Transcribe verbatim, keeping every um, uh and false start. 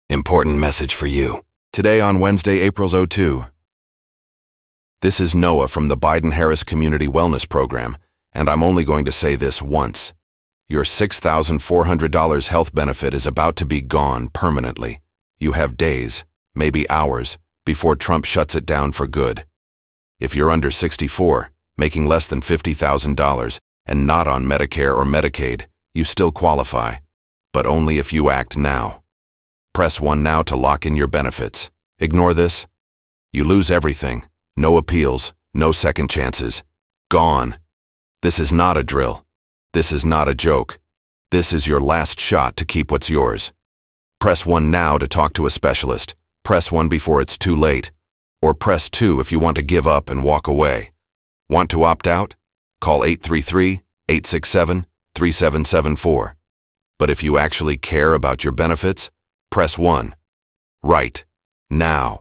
Important message for you. Today on Wednesday, April second. This is Noah from the Biden-Harris Community Wellness Program, and I'm only going to say this once. Your six thousand four hundred dollars health benefit is about to be gone permanently. You have days, maybe hours, before Trump shuts it down for good. If you're under sixty-four, making less than fifty thousand dollars, and not on Medicare or Medicaid, you still qualify, but only if you act now. Press one now to lock in your benefits. Ignore this. You lose everything. No appeals, no second chances. Gone. This is not a drill. This is not a joke. This is your last shot to keep what's yours. Press one now to talk to a specialist. Press one before it's too late. Or press two if you want to give up and walk away. Want to opt out? Call eight three three, eight six seven, three seven seven four. But if you actually care about your benefits, press one. Right. Now.